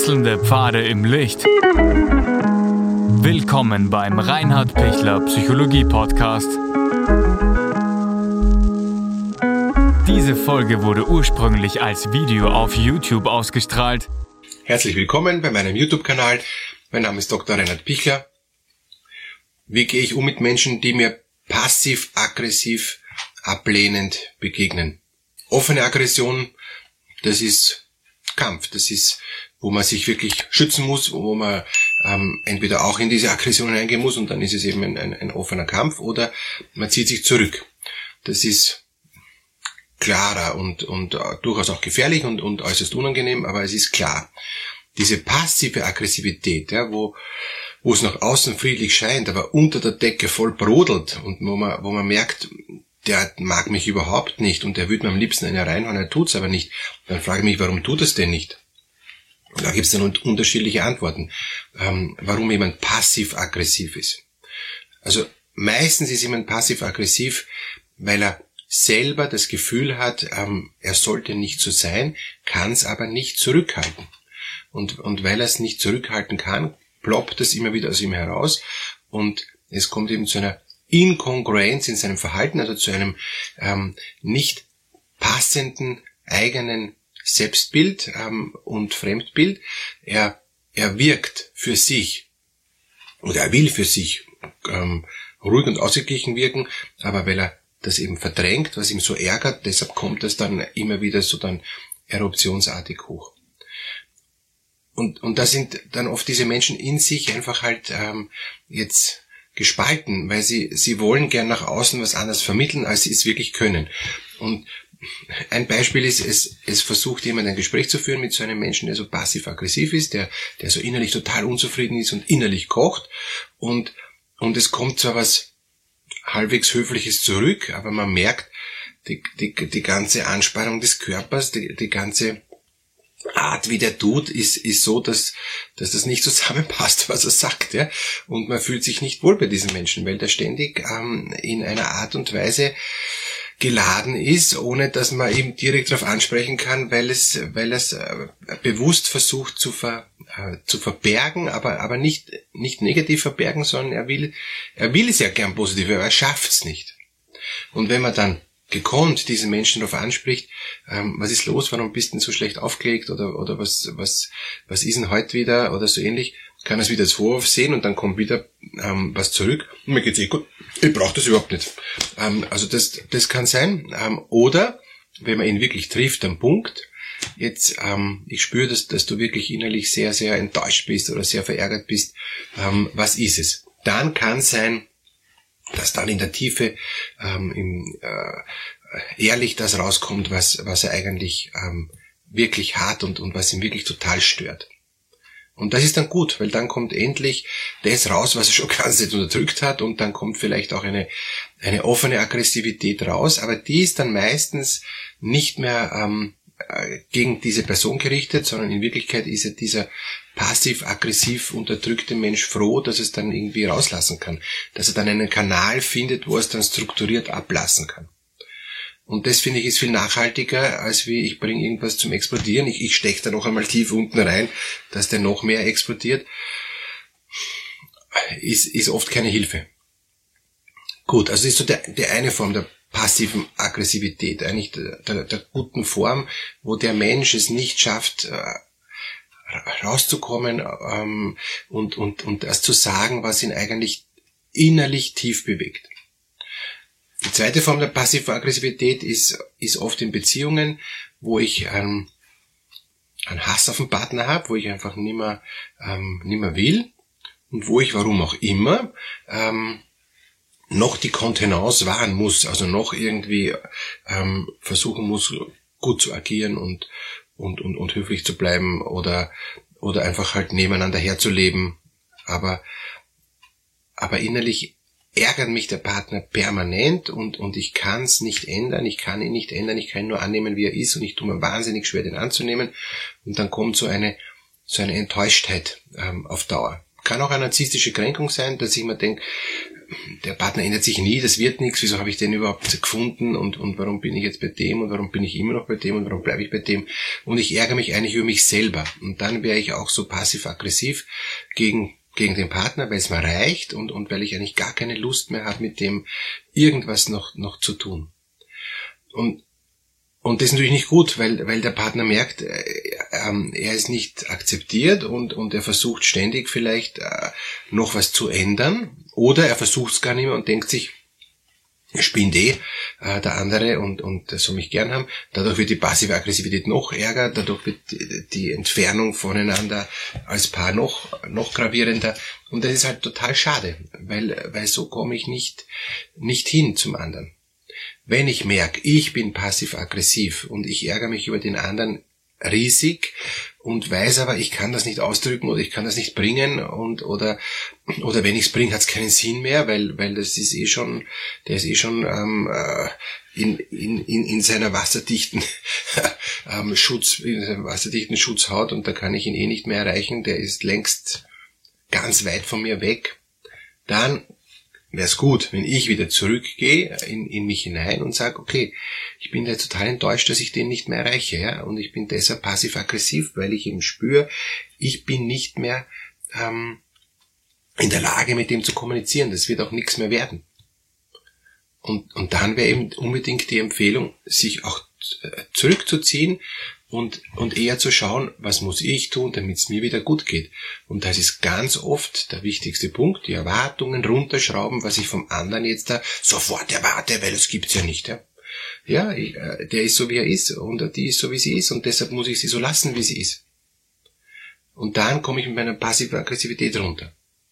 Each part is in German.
Wechselnde Pfade im Licht. Willkommen beim Reinhard Pichler Psychologie Podcast. Diese Folge wurde ursprünglich als Video auf YouTube ausgestrahlt. Herzlich willkommen bei meinem YouTube-Kanal. Mein Name ist Dr. Reinhard Pichler. Wie gehe ich um mit Menschen, die mir passiv-aggressiv ablehnend begegnen? Offene Aggression, das ist Kampf, das ist, wo man sich wirklich schützen muss, wo man entweder auch in diese Aggression hineingehen muss und dann ist es eben ein offener Kampf, oder man zieht sich zurück. Das ist klarer und durchaus auch gefährlich und äußerst unangenehm, aber es ist klar. Diese passive Aggressivität, ja, wo es nach außen friedlich scheint, aber unter der Decke voll brodelt und wo man merkt, der mag mich überhaupt nicht und der würde mir am liebsten eine reinhauen, er tut's aber nicht. Dann frage ich mich, warum tut es denn nicht? Und da gibt's dann unterschiedliche Antworten, warum jemand passiv-aggressiv ist. Also meistens ist jemand passiv-aggressiv, weil er selber das Gefühl hat, er sollte nicht so sein, kann es aber nicht zurückhalten. Und weil er es nicht zurückhalten kann, ploppt es immer wieder aus ihm heraus und es kommt eben zu einer Inkongruenz in seinem Verhalten, also zu einem nicht passenden eigenen Selbstbild und Fremdbild. Er wirkt für sich oder er will für sich ruhig und ausgeglichen wirken, aber weil er das eben verdrängt, was ihm so ärgert, deshalb kommt das dann immer wieder so dann eruptionsartig hoch. Und da sind dann oft diese Menschen in sich einfach halt jetzt gespalten, weil sie wollen gern nach außen was anderes vermitteln, als sie es wirklich können. Und ein Beispiel ist, es versucht jemand ein Gespräch zu führen mit so einem Menschen, der so passiv-aggressiv ist, der so innerlich total unzufrieden ist und innerlich kocht und es kommt zwar was halbwegs Höfliches zurück, aber man merkt, die ganze Anspannung des Körpers, die ganze Art, wie der tut, ist so, dass das nicht zusammenpasst, was er sagt, ja. Und man fühlt sich nicht wohl bei diesem Menschen, weil der ständig in einer Art und Weise geladen ist, ohne dass man ihm direkt darauf ansprechen kann, weil es bewusst versucht zu verbergen, aber nicht negativ verbergen, sondern er will es ja gern positiv, aber er schafft's nicht. Und wenn man dann gekonnt diesen Menschen darauf anspricht, was ist los, warum bist du denn so schlecht aufgelegt oder was ist denn heute wieder oder so ähnlich, kann er es wieder als Vorwurf sehen und dann kommt wieder was zurück und mir geht's gut, ich brauche das überhaupt nicht. Also das kann sein. Oder, wenn man ihn wirklich trifft am Punkt, jetzt ich spüre, dass du wirklich innerlich sehr, sehr enttäuscht bist oder sehr verärgert bist, was ist es? Dann kann sein, dass dann in der Tiefe ehrlich das rauskommt, was er eigentlich wirklich hat und was ihn wirklich total stört. Und das ist dann gut, weil dann kommt endlich das raus, was er schon ganz nicht unterdrückt hat und dann kommt vielleicht auch eine offene Aggressivität raus, aber die ist dann meistens nicht mehr gegen diese Person gerichtet, sondern in Wirklichkeit ist ja dieser passiv-aggressiv unterdrückte Mensch froh, dass es dann irgendwie rauslassen kann, dass er dann einen Kanal findet, wo er es dann strukturiert ablassen kann. Und das finde ich ist viel nachhaltiger, als wie ich bringe irgendwas zum Explodieren. Ich steche da noch einmal tief unten rein, dass der noch mehr explodiert. Ist oft keine Hilfe. Gut, also das ist so der eine Form der passiven Aggressivität, eigentlich der guten Form, wo der Mensch es nicht schafft, rauszukommen und das zu sagen, was ihn eigentlich innerlich tief bewegt. Die zweite Form der passiven Aggressivität ist oft in Beziehungen, wo ich einen Hass auf den Partner habe, wo ich einfach nimmer will und wo ich, warum auch immer, noch die Kontenance wahren muss, also noch irgendwie versuchen muss, gut zu agieren und höflich zu bleiben oder einfach halt nebeneinander herzuleben, aber innerlich ärgert mich der Partner permanent und ich kann es nicht ändern, ich kann ihn nicht ändern, ich kann ihn nur annehmen, wie er ist und ich tue mir wahnsinnig schwer, den anzunehmen und dann kommt so eine Enttäuschtheit auf Dauer. Kann auch eine narzisstische Kränkung sein, dass ich mir denke, der Partner ändert sich nie, das wird nichts, wieso habe ich den überhaupt gefunden und warum bin ich jetzt bei dem und warum bin ich immer noch bei dem und warum bleibe ich bei dem, und ich ärgere mich eigentlich über mich selber, und dann wäre ich auch so passiv-aggressiv gegen den Partner, weil es mir reicht und weil ich eigentlich gar keine Lust mehr habe, mit dem irgendwas noch zu tun. Und das ist natürlich nicht gut, weil der Partner merkt, er ist nicht akzeptiert und er versucht ständig vielleicht noch was zu ändern, oder er versucht es gar nicht mehr und denkt sich, spinnt der andere und soll mich gern haben. Dadurch wird die passive Aggressivität noch ärger, dadurch wird die Entfernung voneinander als Paar noch gravierender, und das ist halt total schade, weil so komme ich nicht hin zum anderen. Wenn ich merke, ich bin passiv-aggressiv und ich ärgere mich über den anderen riesig und weiß aber, ich kann das nicht ausdrücken oder ich kann das nicht bringen oder wenn ich es bringe, hat es keinen Sinn mehr, weil das ist der ist in seiner wasserdichten Schutzhaut, und da kann ich ihn nicht mehr erreichen, der ist längst ganz weit von mir weg. Dann wäre es gut, wenn ich wieder zurückgehe in mich hinein und sage, okay, ich bin da total enttäuscht, dass ich den nicht mehr erreiche, ja, und ich bin deshalb passiv-aggressiv, weil ich eben spüre, ich bin nicht mehr in der Lage, mit dem zu kommunizieren. Das wird auch nichts mehr werden. Und dann wäre eben unbedingt die Empfehlung, sich auch zurückzuziehen und eher zu schauen, was muss ich tun, damit es mir wieder gut geht. Und das ist ganz oft der wichtigste Punkt, die Erwartungen runterschrauben, was ich vom anderen jetzt da sofort erwarte, weil das gibt's ja nicht. Ja, der ist so, wie er ist, und die ist so, wie sie ist, und deshalb muss ich sie so lassen, wie sie ist. Und dann komme ich mit meiner passiven Aggressivität runter.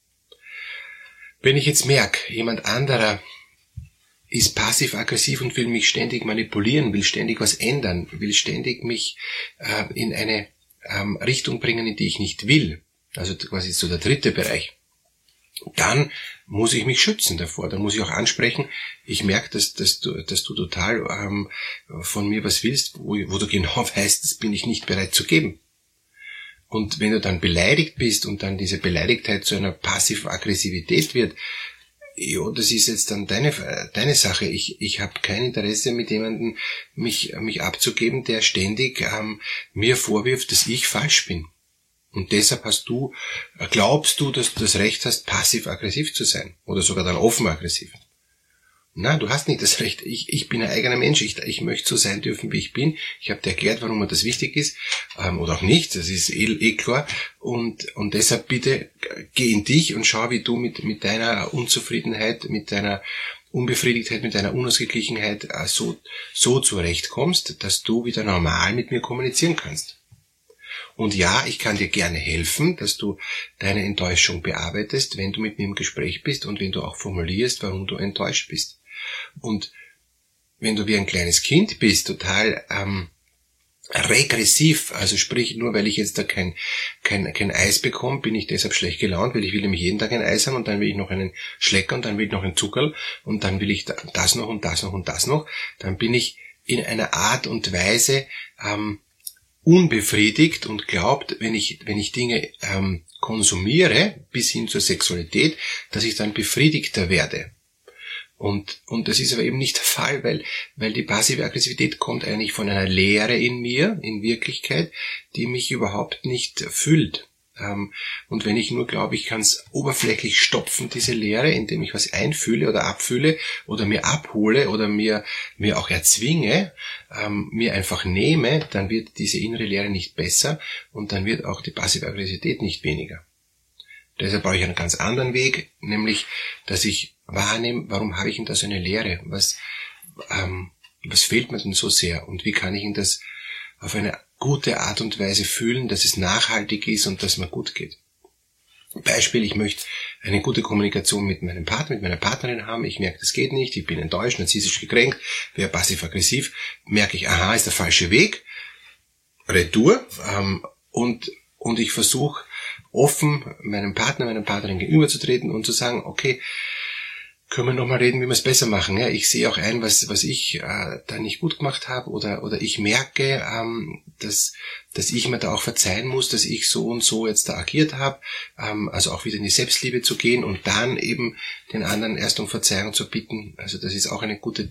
Wenn ich jetzt merke, jemand anderer ist passiv-aggressiv und will mich ständig manipulieren, will ständig was ändern, will ständig mich in eine Richtung bringen, in die ich nicht will, also quasi so der dritte Bereich, dann muss ich mich schützen davor. Dann muss ich auch ansprechen, ich merke, dass du total von mir was willst, wo du genau weißt, das bin ich nicht bereit zu geben. Und wenn du dann beleidigt bist und dann diese Beleidigtheit zu einer passiven Aggressivität wird, ja, das ist jetzt dann deine Sache. Ich habe kein Interesse, mit jemandem mich abzugeben, der ständig mir vorwirft, dass ich falsch bin. Und deshalb glaubst du, dass du das Recht hast, passiv-aggressiv zu sein. Oder sogar dann offen-aggressiv. Nein, du hast nicht das Recht. Ich bin ein eigener Mensch. Ich möchte so sein dürfen, wie ich bin. Ich habe dir erklärt, warum mir das wichtig ist. Oder auch nicht. Das ist klar. Und deshalb bitte geh in dich und schau, wie du mit deiner Unzufriedenheit, mit deiner Unbefriedigtheit, mit deiner Unausgeglichenheit so zurechtkommst, dass du wieder normal mit mir kommunizieren kannst. Und ja, ich kann dir gerne helfen, dass du deine Enttäuschung bearbeitest, wenn du mit mir im Gespräch bist und wenn du auch formulierst, warum du enttäuscht bist. Und wenn du wie ein kleines Kind bist, total regressiv, also sprich, nur weil ich jetzt da kein Eis bekomme, bin ich deshalb schlecht gelaunt, weil ich will nämlich jeden Tag ein Eis haben und dann will ich noch einen Schlecker und dann will ich noch einen Zuckerl und dann will ich das noch und das noch und das noch, dann bin ich in einer Art und Weise unbefriedigt und glaubt, wenn ich Dinge konsumiere, bis hin zur Sexualität, dass ich dann befriedigter werde. Und das ist aber eben nicht der Fall, weil die passive Aggressivität kommt eigentlich von einer Leere in mir, in Wirklichkeit, die mich überhaupt nicht füllt. Und wenn ich nur glaube, ich kann es oberflächlich stopfen, diese Leere, indem ich was einfühle oder abfühle oder mir abhole oder mir auch erzwinge, mir einfach nehme, dann wird diese innere Leere nicht besser und dann wird auch die passive Aggressivität nicht weniger. Deshalb brauche ich einen ganz anderen Weg, nämlich, dass ich wahrnehme, warum habe ich denn da so eine Leere? Was fehlt mir denn so sehr? Und wie kann ich denn das auf eine gute Art und Weise fühlen, dass es nachhaltig ist und dass mir gut geht? Beispiel, ich möchte eine gute Kommunikation mit meinem Partner, mit meiner Partnerin haben. Ich merke, das geht nicht, ich bin enttäuscht, narzisstisch gekränkt, wäre passiv-aggressiv. Merke ich, aha, ist der falsche Weg. Retour. Und ich versuche, offen meinem Partner, meiner Partnerin gegenüberzutreten und zu sagen, okay, können wir nochmal reden, wie wir es besser machen. Ja, ich sehe auch ein, was ich da nicht gut gemacht habe oder ich merke, dass ich mir da auch verzeihen muss, dass ich so und so jetzt da agiert habe, also auch wieder in die Selbstliebe zu gehen und dann eben den anderen erst um Verzeihung zu bitten. Also das ist auch ein guter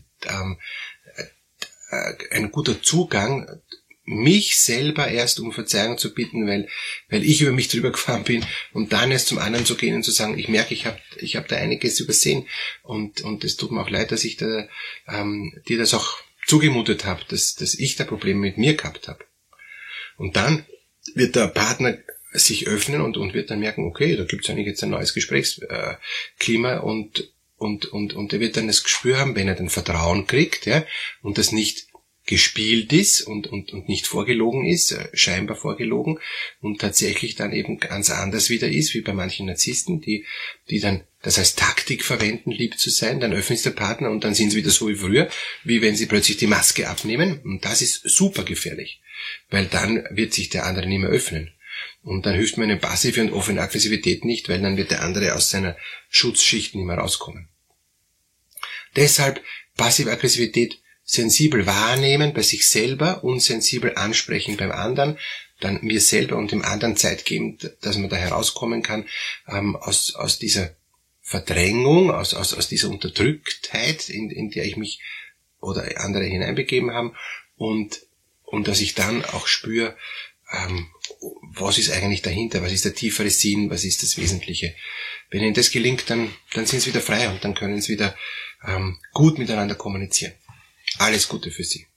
Zugang, mich selber erst um Verzeihung zu bitten, weil ich über mich drüber gefahren bin und dann erst zum anderen zu gehen und zu sagen, ich merke, ich hab da einiges übersehen und es tut mir auch leid, dass ich da dir das auch zugemutet habe, dass ich da Probleme mit mir gehabt habe. Und dann wird der Partner sich öffnen und wird dann merken, okay, da gibt's eigentlich jetzt ein neues Gesprächsklima und er wird dann das Gespür haben, wenn er dann Vertrauen kriegt, ja, und das nicht gespielt ist und nicht vorgelogen ist, scheinbar vorgelogen und tatsächlich dann eben ganz anders wieder ist, wie bei manchen Narzissten, die dann das als Taktik verwenden, lieb zu sein, dann öffnet sich der Partner und dann sind sie wieder so wie früher, wie wenn sie plötzlich die Maske abnehmen und das ist super gefährlich, weil dann wird sich der andere nicht mehr öffnen. Und dann hilft mir eine passive und offene Aggressivität nicht, weil dann wird der andere aus seiner Schutzschicht nicht mehr rauskommen. Deshalb passive Aggressivität sensibel wahrnehmen bei sich selber und sensibel ansprechen beim anderen, dann mir selber und dem anderen Zeit geben, dass man da herauskommen kann, aus dieser Verdrängung, aus dieser Unterdrücktheit, in der ich mich oder andere hineinbegeben haben und dass ich dann auch spüre, was ist eigentlich dahinter, was ist der tiefere Sinn, was ist das Wesentliche. Wenn ihnen das gelingt, dann sind sie wieder frei und dann können sie wieder gut miteinander kommunizieren. Alles Gute für Sie.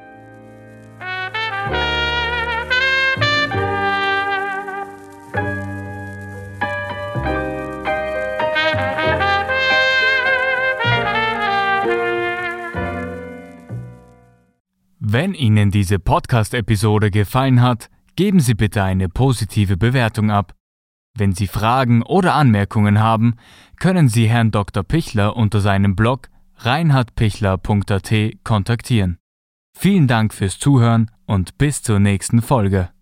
Wenn Ihnen diese Podcast-Episode gefallen hat, geben Sie bitte eine positive Bewertung ab. Wenn Sie Fragen oder Anmerkungen haben, können Sie Herrn Dr. Pichler unter seinem Blog reinhardpichler.at kontaktieren. Vielen Dank fürs Zuhören und bis zur nächsten Folge.